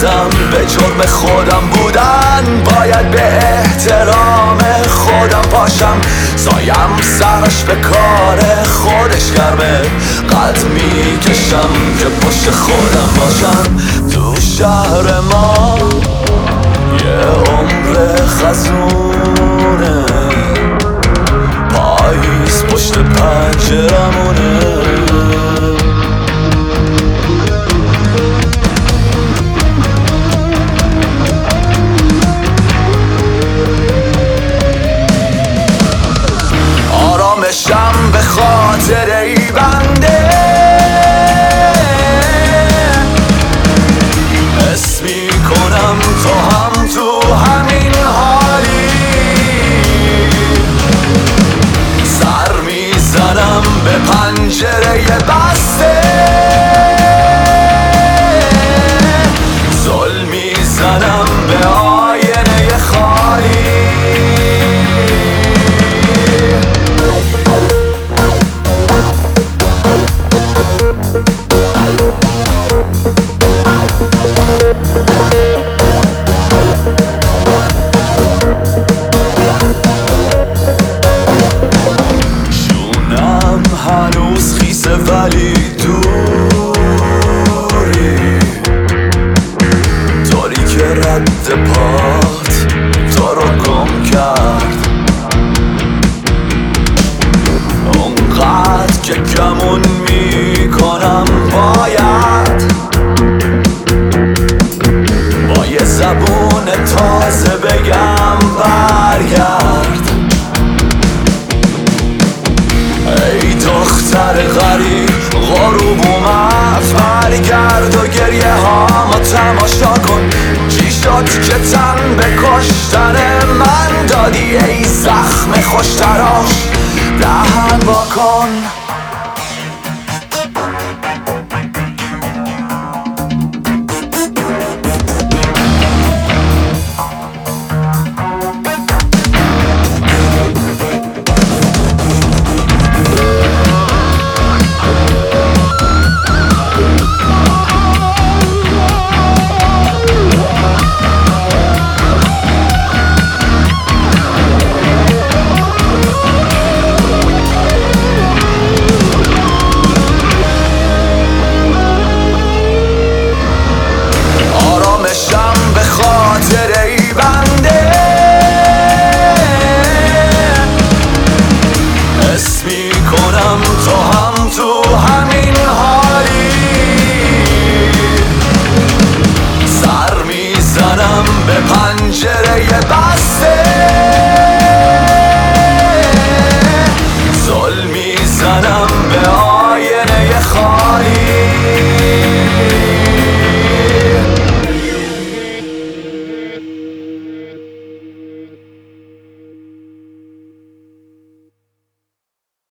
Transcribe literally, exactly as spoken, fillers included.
کردم به جرم خودم بودن. باید به احترام خودم پاشم، سایم سرش به کار خودش گرمه. قد میکشم که پشت خودم باشم. تو شهر ما یه عمر خزونه، پاییز پشت پنجرمونه. آرامشم به خاطر ای بنده، حس میکنم تو هم تو همین حالی. سر میزنم به پنجره بسته، زل میزنم به آینه خالی. جونم هنوز خیسه ولی دوری، طوری که رد پات تو رو گم کرد. اونقدر که کمون میکنم باید با یه زبون تازه بگم برگرد. ای دختر غریب غروب اومد، برگرد و گریه هامو تماشا کن. چی شد که تن به کشتن من دادی ای زخم خوشتراش، دهن وا کن. آرامشم به خاطر ای بنده، حس میکنم تو هم تو همین حالی. سر میزنم به پنجره بسته، زل میزنم به آینه خالی.